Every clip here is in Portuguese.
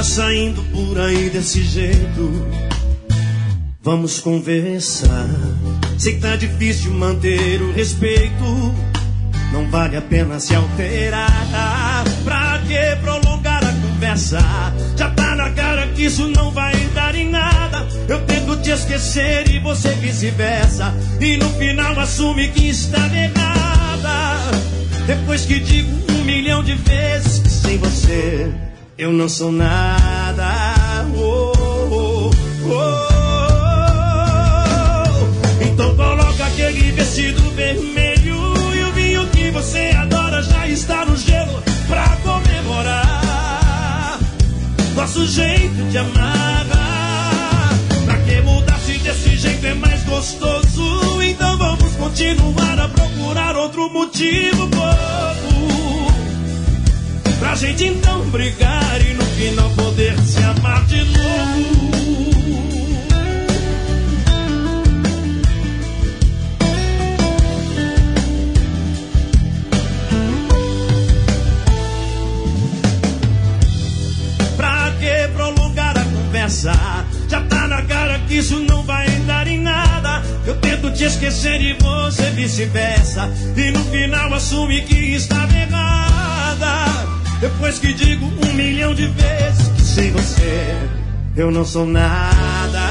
tava saindo por aí desse jeito. Vamos conversar. Sei que tá difícil manter o respeito. Não vale a pena se alterar. Pra que prolongar a conversa? Já tá na cara que isso não vai dar em nada. Eu tento te esquecer e você vice-versa. E no final assume que está errada. Depois que digo 1 milhão de vezes que sem você eu não sou nada. Então coloca aquele vestido vermelho e o vinho que você adora já está no gelo pra comemorar nosso jeito de amar. Pra que mudar se desse jeito é mais gostoso? Então vamos continuar a procurar outro motivo bobo pra gente então brigar e no final poder se amar de novo. Já tá na cara que isso não vai dar em nada. Eu tento te esquecer e você vice-versa. E no final assume que estava errada. Depois que digo 1 milhão de vezes que sem você eu não sou nada.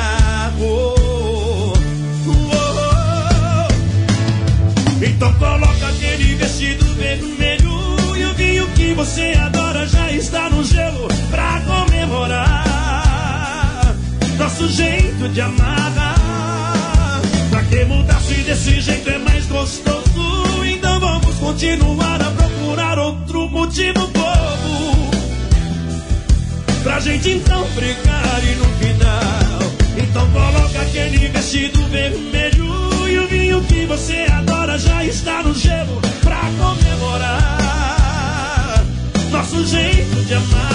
Então coloca aquele vestido vermelho e o vinho que você adora já está no gelo pra comemorar nosso jeito de amar. Pra que mudar se desse jeito é mais gostoso? Então vamos continuar a procurar outro motivo bobo pra gente então brigar e no final então coloca aquele vestido vermelho e o vinho que você adora já está no gelo pra comemorar nosso jeito de amar.